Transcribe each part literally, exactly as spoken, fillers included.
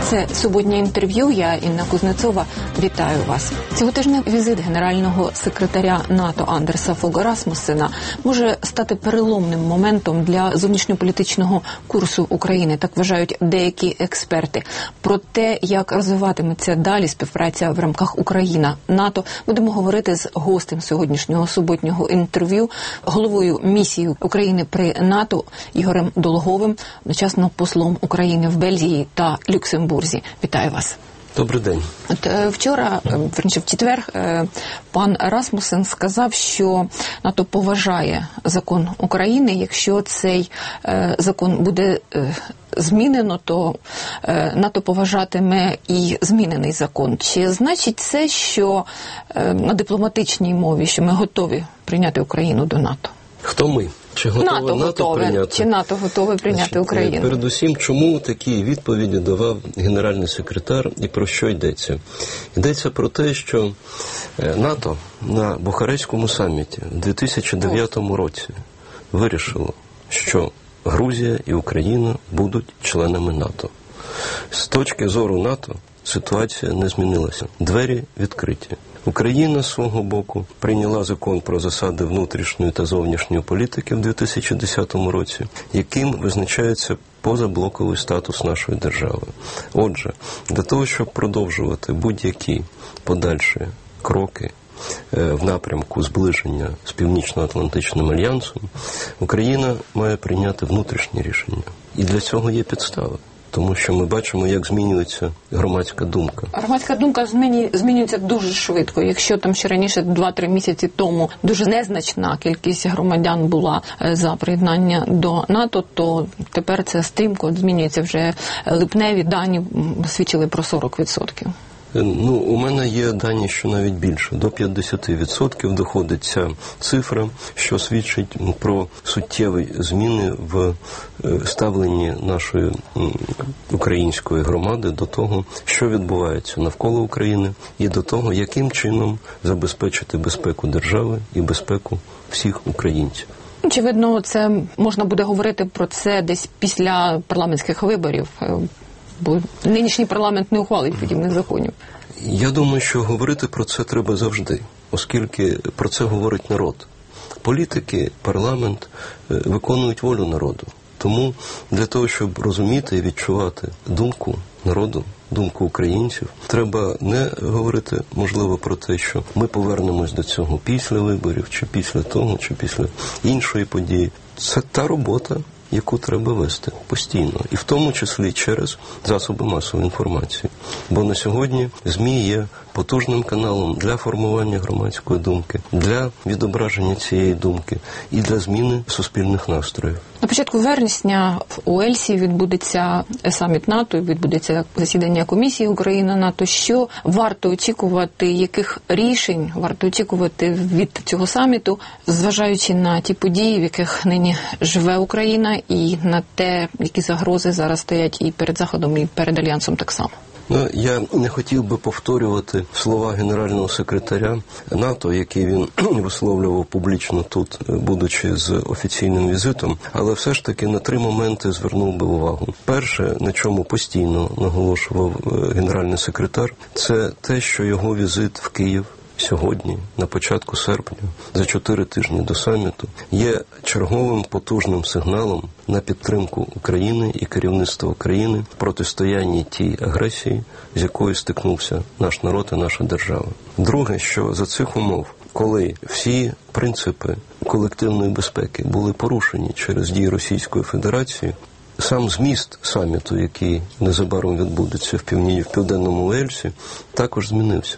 Це суботнє інтерв'ю. Я, Інна Кузнецова, вітаю вас. Цьоготижний візит генерального секретаря НАТО Андерса Фога Расмуссена може стати переломним моментом для зовнішньополітичного курсу України, так вважають деякі експерти. Про те, як розвиватиметься далі співпраця в рамках Україна-НАТО, будемо говорити з гостем сьогоднішнього суботнього інтерв'ю, головою місії України при НАТО Ігорем Долговим, одночасно послом України в Бельгії та Люксембурзі. Вітаю вас. Добрий день. От вчора, верніше в четвер, пан Расмуссен сказав, що НАТО поважає закон України. Якщо цей закон буде змінено, то НАТО поважатиме і змінений закон. Чи значить це, що на дипломатичній мові, що ми готові прийняти Україну до НАТО? Хто ми? Чи готове НАТО, НАТО готове. прийняти? Чи НАТО готове прийняти Значить, Україну? Передусім, чому такі відповіді давав генеральний секретар і про що йдеться? Йдеться про те, що НАТО на Бухарестському саміті в дві тисячі дев'ятому році вирішило, що Грузія і Україна будуть членами НАТО. З точки зору НАТО ситуація не змінилася. Двері відкриті. Україна, з свого боку, прийняла закон про засади внутрішньої та зовнішньої політики в дві тисячі десятому році, яким визначається позаблоковий статус нашої держави. Отже, для того, щоб продовжувати будь-які подальші кроки в напрямку зближення з Північно-Атлантичним альянсом, Україна має прийняти внутрішні рішення. І для цього є підстави. Тому що ми бачимо, як змінюється громадська думка. Громадська думка змінюється дуже швидко. Якщо там ще раніше, два-три місяці тому, дуже незначна кількість громадян була за приєднання до НАТО, то тепер це стрімко змінюється. Вже липневі дані свідчили про сорок відсотків. Ну, у мене є дані, що навіть більше. До п'ятдесят відсотків доходить ця цифра, що свідчить про суттєві зміни в ставленні нашої української громади до того, що відбувається навколо України, і до того, яким чином забезпечити безпеку держави і безпеку всіх українців. Очевидно, це можна буде говорити про це десь після парламентських виборів. Бо нинішній парламент не ухвалить подібних законів. Я думаю, що говорити про це треба завжди, оскільки про це говорить народ. Політики, парламент виконують волю народу. Тому для того, щоб розуміти і відчувати думку народу, думку українців, треба не говорити, можливо, про те, що ми повернемось до цього після виборів, чи після того, чи після іншої події. Це та робота, яку треба вести постійно, і в тому числі через засоби масової інформації. Бо на сьогодні ЗМІ є потужним каналом для формування громадської думки, для відображення цієї думки і для зміни суспільних настроїв. На початку вересня в Уельсі відбудеться саміт НАТО, відбудеться засідання комісії Україна-НАТО. Що варто очікувати, яких рішень варто очікувати від цього саміту, зважаючи на ті події, в яких нині живе Україна, і на те, які загрози зараз стоять і перед Заходом, і перед Альянсом так само? Ну, я не хотів би повторювати слова генерального секретаря НАТО, які він висловлював публічно тут, будучи з офіційним візитом, але все ж таки на три моменти звернув би увагу. Перше, на чому постійно наголошував генеральний секретар, це те, що його візит в Київ сьогодні, на початку серпня, за чотири тижні до саміту, є черговим потужним сигналом на підтримку України і керівництва України в протистоянні тій агресії, з якою стикнувся наш народ і наша держава. Друге, що за цих умов, коли всі принципи колективної безпеки були порушені через дії Російської Федерації, сам зміст саміту, який незабаром відбудеться в півні... в Південному Уельсі, також змінився.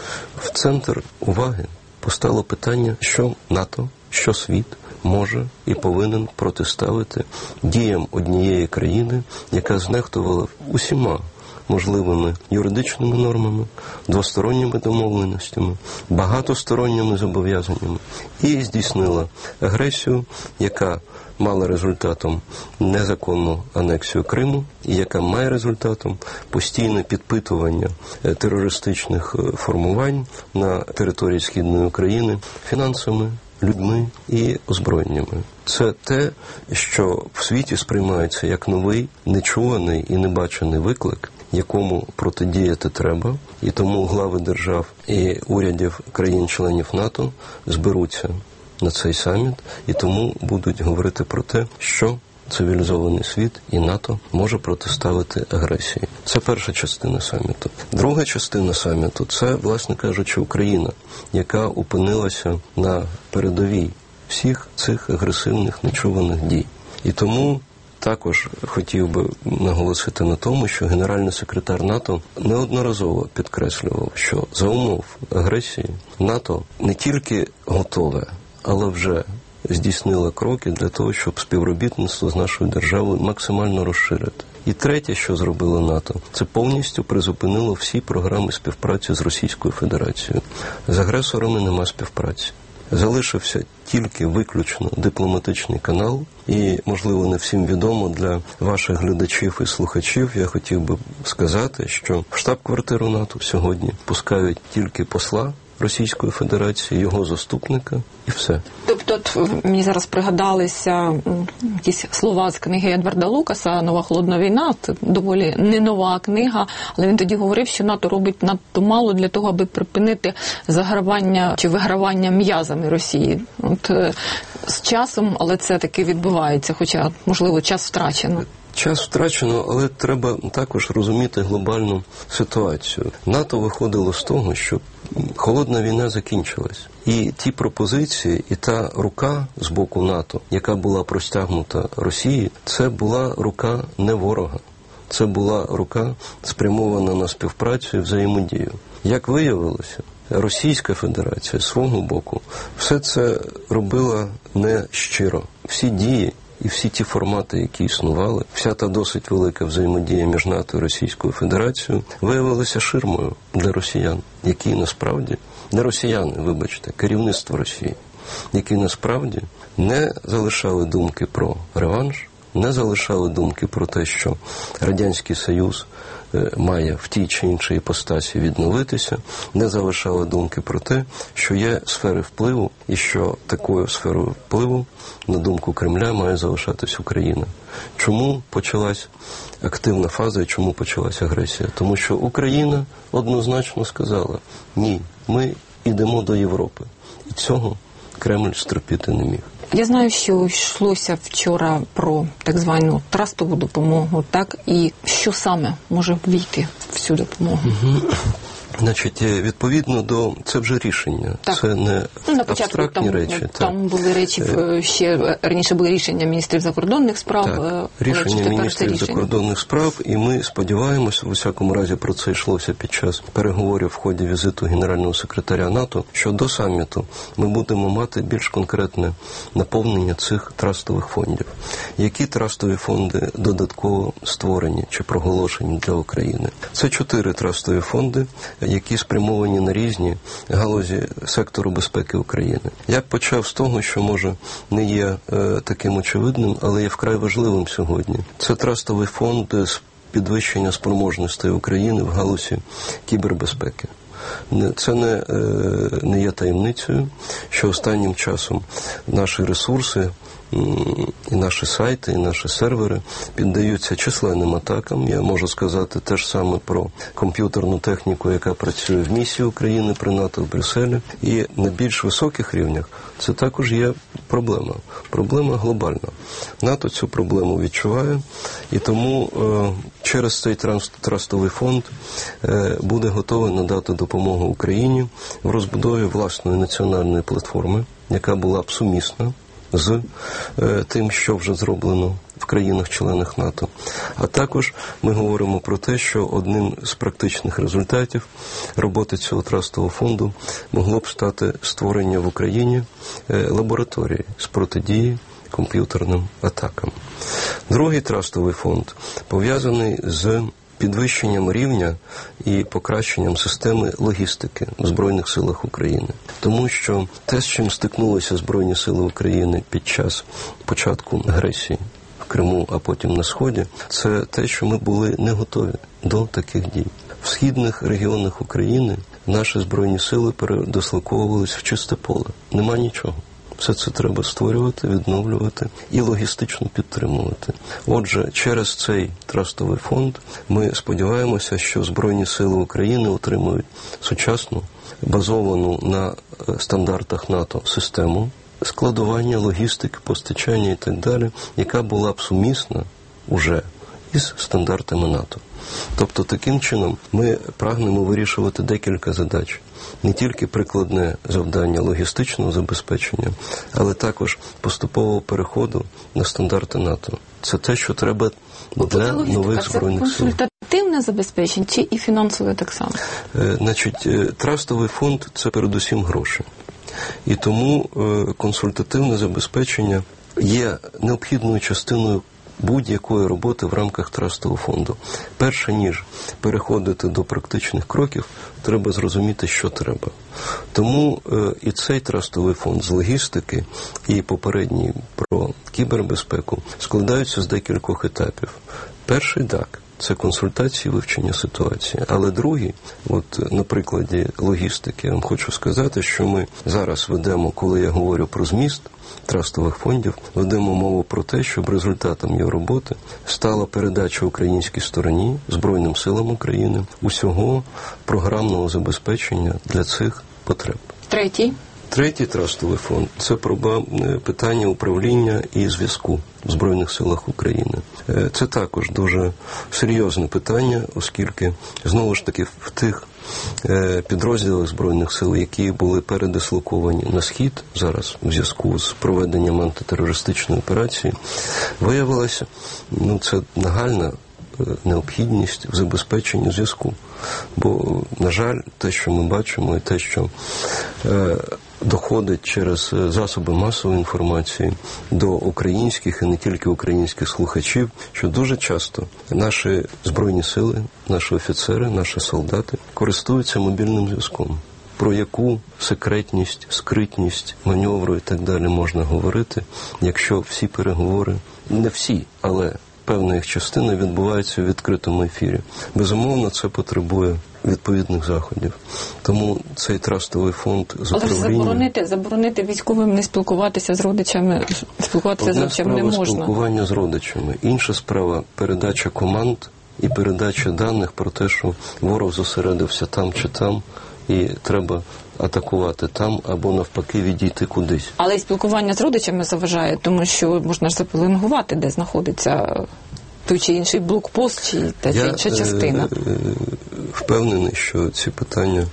В центр уваги постало питання, що НАТО, що світ може і повинен протиставити діям однієї країни, яка знехтувала усіма можливими юридичними нормами, двосторонніми домовленостями, багатосторонніми зобов'язаннями і здійснила агресію, яка мала результатом незаконну анексію Криму і яка має результатом постійне підпитування терористичних формувань на території Східної України фінансами, людьми і озброєннями. Це те, що в світі сприймається як новий, нечуваний і небачений виклик, якому протидіяти треба, і тому глави держав і урядів країн-членів НАТО зберуться на цей саміт, і тому будуть говорити про те, що цивілізований світ і НАТО може протиставити агресії. Це перша частина саміту. Друга частина саміту – це, власне кажучи, Україна, яка опинилася на передовій всіх цих агресивних нечуваних дій. І тому також хотів би наголосити на тому, що генеральний секретар НАТО неодноразово підкреслював, що за умов агресії НАТО не тільки готове, але вже здійснила кроки для того, щоб співробітництво з нашою державою максимально розширити. І третє, що зробило НАТО, це повністю призупинило всі програми співпраці з Російською Федерацією. З агресорами нема співпраці. Залишився тільки виключно дипломатичний канал, і, можливо, не всім відомо для ваших глядачів і слухачів, я хотів би сказати, що в штаб-квартиру НАТО сьогодні пускають тільки посла Російської Федерації, його заступника і все. Тобто, от, мені зараз пригадалися якісь слова з книги Едварда Лукаса «Нова холодна війна». Це доволі не нова книга, але він тоді говорив, що НАТО робить надто мало для того, аби припинити загравання чи вигравання м'язами Росії. От з часом, але це таки відбувається, хоча, можливо, час втрачено. Час втрачено, але треба також розуміти глобальну ситуацію. НАТО виходило з того, що холодна війна закінчилась. І ті пропозиції, і та рука з боку НАТО, яка була простягнута Росії, це була рука не ворога. Це була рука спрямована на співпрацю і взаємодію. Як виявилося, Російська Федерація з свого боку все це робила не щиро. Всі дії і всі ті формати, які існували, вся та досить велика взаємодія між НАТО і Російською Федерацією виявилася ширмою для росіян, які насправді, не росіяни, вибачте, керівництво Росії, які насправді не залишали думки про реванш, не залишали думки про те, що Радянський Союз має в тій чи іншій іпостасі відновитися, не залишали думки про те, що є сфери впливу і що такою сферою впливу, на думку Кремля, має залишатись Україна. Чому почалась активна фаза і чому почалась агресія? Тому що Україна однозначно сказала: ні, ми йдемо до Європи. І цього Кремль стерпіти не міг. Я знаю, що йшлося вчора про так звану трастову допомогу, так? І що саме може ввійти в цю допомогу? Угу. Значить, відповідно до... Це вже рішення. Так. Це не ну, на початку абстрактні там, речі. Там так. були речі, ще раніше були рішення міністрів закордонних справ. Так, рішення міністрів рішення. закордонних справ, і ми сподіваємося, в усякому разі про це йшлося під час переговорів в ході візиту генерального секретаря НАТО, що до саміту ми будемо мати більш конкретне наповнення цих трастових фондів. Які трастові фонди додатково створені чи проголошені для України? Це чотири трастові фонди, які спрямовані на різні галузі сектору безпеки України. Я б почав з того, що, може, не є е, таким очевидним, але є вкрай важливим сьогодні. Це трастовий фонд з підвищення спроможностей України в галузі кібербезпеки. Це не, е, не є таємницею, що останнім часом наші ресурси, і наші сайти, і наші сервери піддаються численним атакам. Я можу сказати те ж саме про комп'ютерну техніку, яка працює в місії України при НАТО в Брюсселі. І на більш високих рівнях це також є проблема. Проблема глобальна. НАТО цю проблему відчуває, і тому е, через цей трастовий фонд е, буде готовий надати допомогу Україні в розбудові власної національної платформи, яка була б сумісна з е, тим, що вже зроблено в країнах-членах НАТО. А також ми говоримо про те, що одним з практичних результатів роботи цього трастового фонду могло б стати створення в Україні е, лабораторії з протидії комп'ютерним атакам. Другий трастовий фонд пов'язаний з підвищенням рівня і покращенням системи логістики в Збройних силах України. Тому що те, з чим стикнулися Збройні сили України під час початку агресії в Криму, а потім на Сході, це те, що ми були не готові до таких дій. В східних регіонах України наші Збройні сили передислоковувалися в чисте поле. Нема нічого. Все це треба створювати, відновлювати і логістично підтримувати. Отже, через цей трастовий фонд ми сподіваємося, що Збройні Сили України отримують сучасну, базовану на стандартах НАТО систему складування, логістики, постачання і так далі, яка була б сумісна уже із стандартами НАТО. Тобто, таким чином, ми прагнемо вирішувати декілька задач. Не тільки прикладне завдання логістичного забезпечення, але також поступового переходу на стандарти НАТО. Це те, що треба для нових Збройних Сил. Це консультативне забезпечення чи і фінансове так само? Е, значить, трастовий фонд – це передусім гроші. І тому е, консультативне забезпечення є необхідною частиною будь-якої роботи в рамках трастового фонду. Перше, ніж переходити до практичних кроків, треба зрозуміти, що треба. Тому е, і цей трастовий фонд з логістики, і попередній про кібербезпеку складаються з декількох етапів. Перший – так. Це консультації, вивчення ситуації. Але другий, от на прикладі логістики, я вам хочу сказати, що ми зараз ведемо, коли я говорю про зміст трастових фондів, ведемо мову про те, щоб результатом його роботи стала передача українській стороні, Збройним силам України, усього програмного забезпечення для цих потреб. Третій. Третій трастовий фонд – це питання управління і зв'язку в Збройних силах України. Це також дуже серйозне питання, оскільки, знову ж таки, в тих підрозділах Збройних сил, які були передислоковані на Схід зараз в зв'язку з проведенням антитерористичної операції, виявилося, ну, це нагальна необхідність в забезпеченні зв'язку. Бо, на жаль, те, що ми бачимо, і те, що е, доходить через засоби масової інформації до українських і не тільки українських слухачів, що дуже часто наші Збройні сили, наші офіцери, наші солдати користуються мобільним зв'язком. Про яку секретність, скритність, маневру і так далі можна говорити, якщо всі переговори, не всі, але певна їх частина відбувається в відкритому ефірі. Безумовно, це потребує відповідних заходів. Тому цей трастовий фонд з управління... Але заборонити, заборонити військовим не спілкуватися з родичами, спілкуватися з родичами не можна. Одна справа спілкування з родичами, інша справа передача команд і передача даних про те, що ворог зосередився там чи там, і треба атакувати там або навпаки відійти кудись. Але і спілкування з родичами заважає, тому що можна ж запеленгувати, де знаходиться той чи інший блокпост, чи та чи інша частина. Я е, впевнений, що ці питання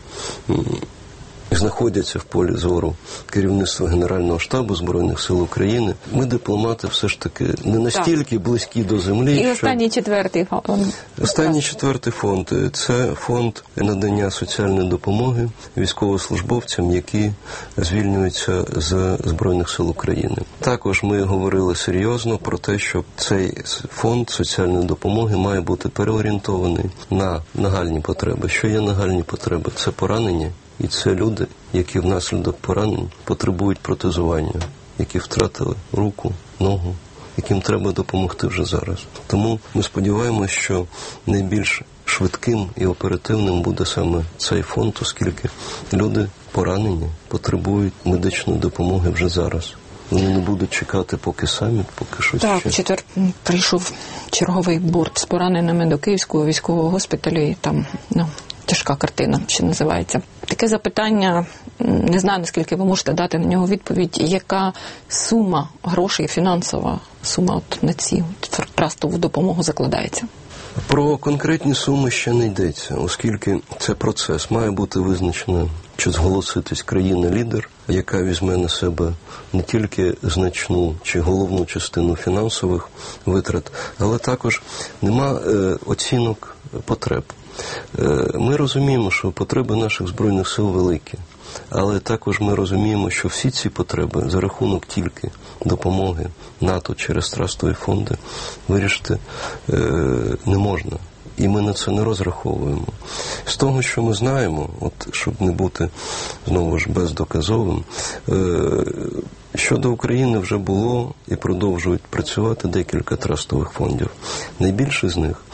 знаходяться в полі зору керівництва Генерального штабу Збройних сил України. Ми, дипломати, все ж таки не настільки так. близькі до землі. І останній що... четвертий фонд. Останній четвертий фонд – це фонд надання соціальної допомоги військовослужбовцям, які звільнюються з Збройних сил України. Також ми говорили серйозно про те, що цей фонд соціальної допомоги має бути переорієнтований на нагальні потреби. Що є нагальні потреби? Це поранення. І це люди, які внаслідок поранень потребують протезування, які втратили руку, ногу, яким треба допомогти вже зараз. Тому ми сподіваємося, що найбільш швидким і оперативним буде саме цей фонд, оскільки люди поранені потребують медичної допомоги вже зараз. Вони не будуть чекати, поки самі, поки щось так, ще. Так, четвер прийшов черговий борт з пораненими до Київського військового госпіталю, і там, ну, тяжка картина, що називається. Таке запитання, не знаю, наскільки ви можете дати на нього відповідь, яка сума грошей, фінансова сума от на ці трастову допомогу закладається? Про конкретні суми ще не йдеться, оскільки це процес. Має бути визначено, чи зголоситись країна-лідер, яка візьме на себе не тільки значну чи головну частину фінансових витрат, але також нема е, оцінок потреб. Ми розуміємо, що потреби наших Збройних сил великі, але також ми розуміємо, що всі ці потреби за рахунок тільки допомоги НАТО через трастові фонди вирішити е, не можна. І ми на це не розраховуємо. З того, що ми знаємо, от щоб не бути, знову ж, бездоказовим, е, щодо України вже було і продовжують працювати декілька трастових фондів. Найбільший з них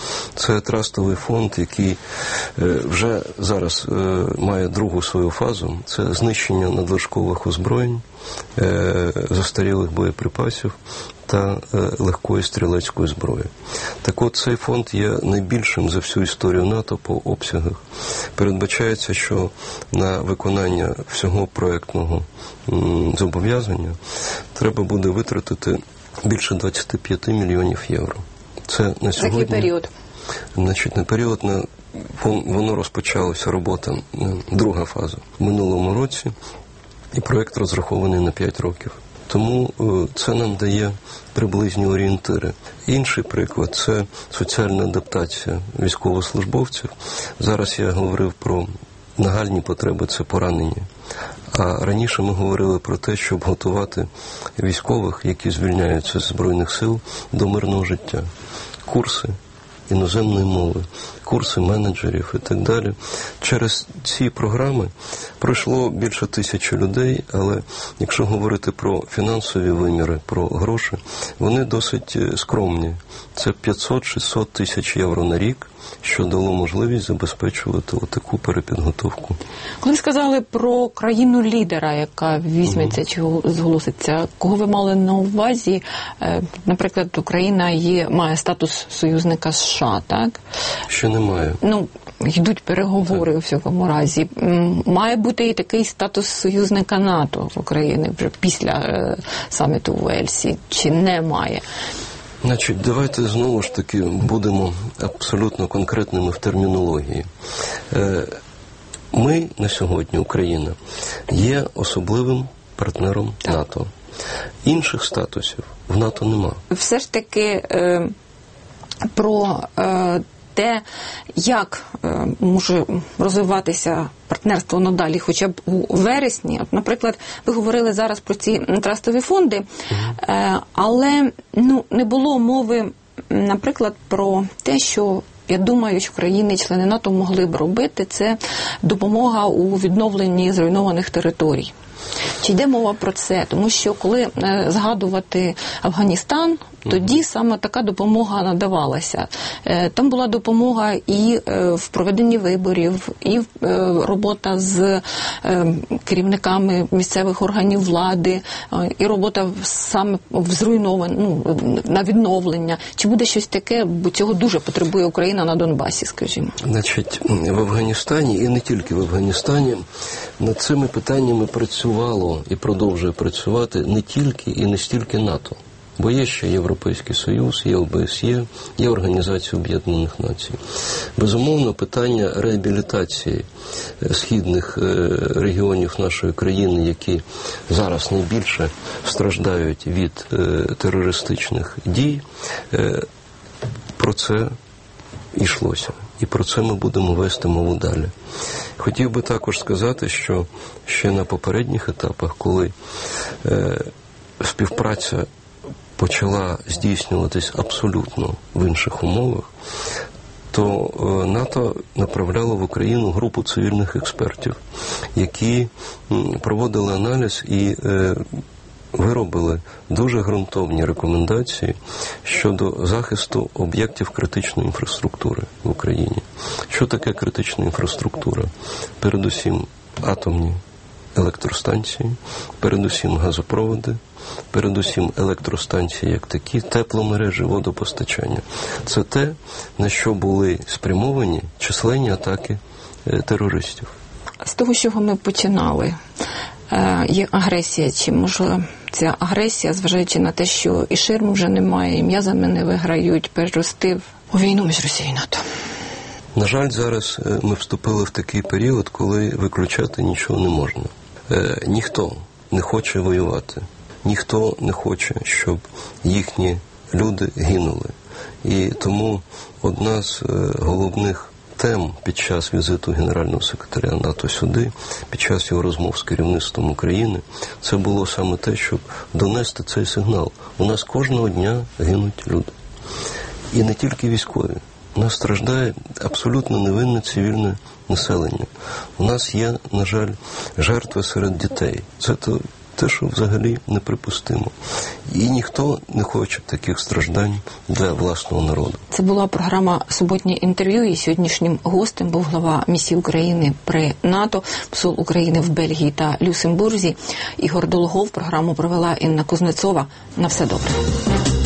Це трастовий фонд, який вже зараз має другу свою фазу. Це знищення надлишкових озброєнь, застарілих боєприпасів та легкої стрілецької зброї. Так от, цей фонд є найбільшим за всю історію НАТО по обсягах. Передбачається, що на виконання всього проєктного зобов'язання треба буде витратити більше двадцять п'ять мільйонів євро. Це на сьогодні... Який період? Значить, на період, на... воно розпочалося, робота, друга фаза, в минулому році, і проєкт розрахований на п'ять років. Тому це нам дає приблизні орієнтири. Інший приклад – це соціальна адаптація військовослужбовців. Зараз я говорив про нагальні потреби – це поранені. А раніше ми говорили про те, щоб готувати військових, які звільняються з Збройних сил, до мирного життя. Курси іноземної мови, курси менеджерів і так далі. Через ці програми пройшло більше тисячі людей, але якщо говорити про фінансові виміри, про гроші, вони досить скромні. Це п'ятсот-шістсот тисяч євро на рік, що дало можливість забезпечувати таку перепідготовку. Коли ви сказали про країну-лідера, яка візьметься чи зголоситься, кого ви мали на увазі? Наприклад, Україна є, має статус союзника США, так? Ще немає. Ну, йдуть переговори так. У всякому разі. Має бути і такий статус союзника НАТО в Україні вже після саміту в Уельсі, чи немає? Значить, давайте знову ж таки будемо абсолютно конкретними в термінології. Ми на сьогодні, Україна, є особливим партнером так. НАТО. Інших статусів в НАТО нема. Все ж таки е, про е, те, як е, може розвиватися партнерство надалі, хоча б у вересні. От, наприклад, ви говорили зараз про ці трастові фонди, е, але ну, не було мови, наприклад, про те, що, я думаю, що країни-члени НАТО могли б робити, це допомога у відновленні зруйнованих територій. Чи йде мова про це? Тому що коли е, згадувати Афганістан, тоді саме така допомога надавалася. Е, там була допомога і е, в проведенні виборів, і е, робота з е, керівниками місцевих органів влади, е, і робота саме в зруйнован, ну, на відновлення. Чи буде щось таке, бо цього дуже потребує Україна на Донбасі, скажімо? Значить, в Афганістані, і не тільки в Афганістані, над цими питаннями працювало і продовжує працювати не тільки і не стільки НАТО. Бо є ще Європейський Союз, є О Б С Є, є Організація Об'єднаних Націй. Безумовно, питання реабілітації східних регіонів нашої країни, які зараз найбільше страждають від терористичних дій, про це йшлося. І про це ми будемо вести мову далі. Хотів би також сказати, що ще на попередніх етапах, коли е, співпраця почала здійснюватись абсолютно в інших умовах, то е, НАТО направляло в Україну групу цивільних експертів, які м, проводили аналіз і е, виробили дуже ґрунтовні рекомендації щодо захисту об'єктів критичної інфраструктури в Україні. Що таке критична інфраструктура? Передусім атомні електростанції, передусім газопроводи, передусім електростанції як такі, тепломережі, водопостачання. Це те, на що були спрямовані численні атаки терористів. З того, з чого ми починали, є агресія, чи можливо ця агресія, зважаючи на те, що і ширм вже немає, і м'язами не виграють, перерости у війну між Росією і НАТО? На жаль, зараз ми вступили в такий період, коли виключати нічого не можна. Ніхто не хоче воювати, ніхто не хоче, щоб їхні люди гинули. І тому одна з головних тем під час візиту генерального секретаря НАТО сюди, під час його розмов з керівництвом України, це було саме те, щоб донести цей сигнал. У нас кожного дня гинуть люди. І не тільки військові. У нас страждає абсолютно невинне цивільне населення. У нас є, на жаль, жертви серед дітей. Це то те, що взагалі неприпустимо. І ніхто не хоче таких страждань для власного народу. Це була програма «Суботнє інтерв'ю», і сьогоднішнім гостем був глава місії України при НАТО, посол України в Бельгії та Люксембурзі Ігор Долгов. Програму провела Інна Кузнецова. На все добре.